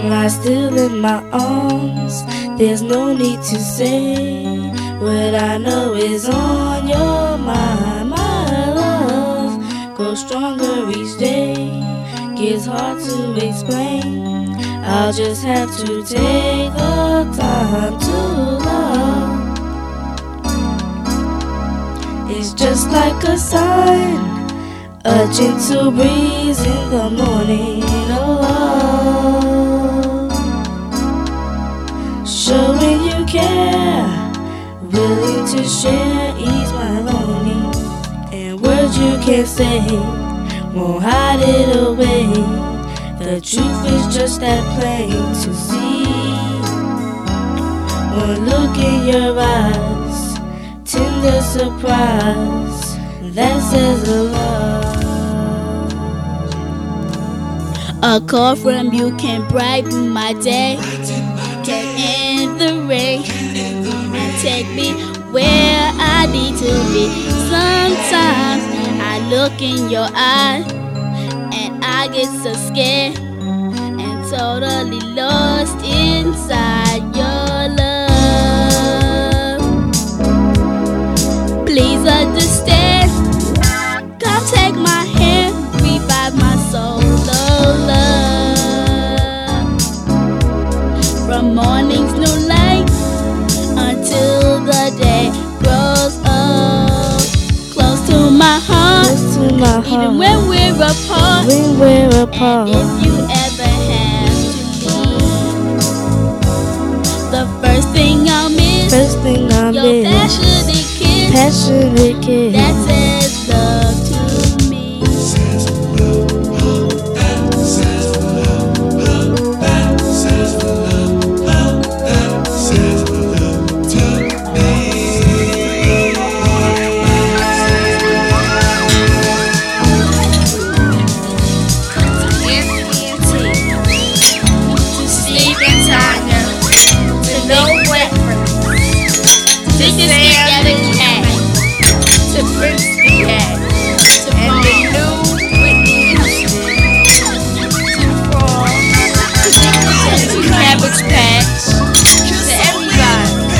lie still in my arms. There's no need to say what I know is on your mind. My love grows stronger each day, gets hard to explain. I'll just have to take the time to love. It's just like a sign, a gentle breeze in the morning of love, showing you care, willing to share, ease my longing. And words you can't say won't hide it away. The truth is just that plain to see. One look in your eyes, tender surprise, that says a lot. A call from you can brighten my day, can end the rain, and take me where I need to be. Sometimes I look in your eyes and I get so scared and totally lost inside your love. Please understand, come take my hand, revive my soul, oh love. From morning's new light until the day grows old, close to my heart, even when we're apart. And if you ever have to leave, the first thing I'll miss, your passionate kiss, that says love to me. To Prince the Cat, and the new Whitney Houston, to Paul, to Cabbage Patch, to everybody.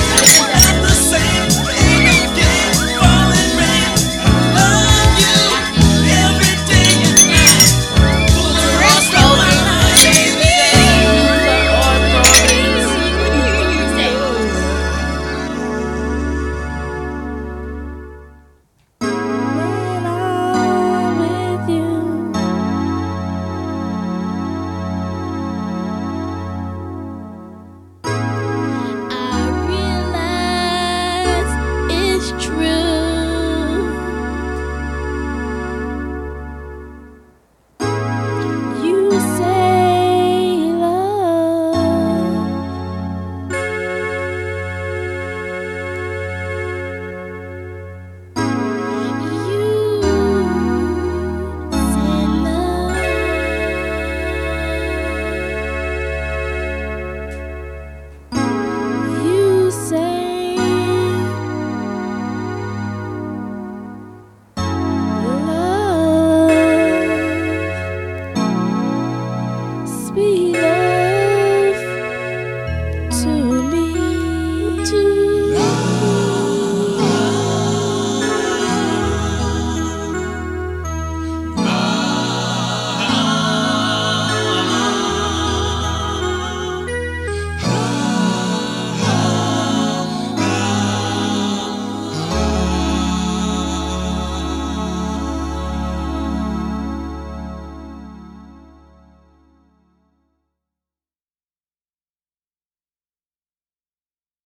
Sweet love to me, to